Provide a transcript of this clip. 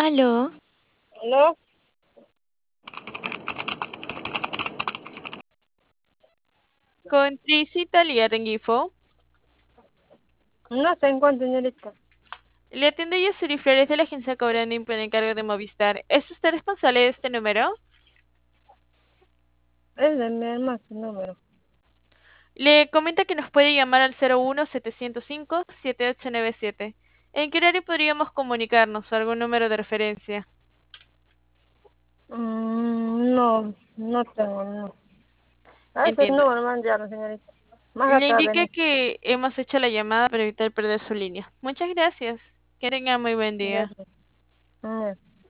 Aló, No, con Trisita Lier en Gifo. no se encuentra, señorita. Le atiende Yasuri Flores de la agencia Cobranding por encargo de Movistar. ¿Es usted responsable de este número? Es de mi hermano su número. Le comenta que nos puede llamar al 01-705-7897. ¿En qué horario podríamos comunicarnos o algún número de referencia? No, no tengo, no. A ese Entiendo. número me han llamado, señorita. Más Le acá indica venir. que hemos hecho la llamada para evitar perder su línea. Muchas gracias. Que tenga muy buen día. Gracias.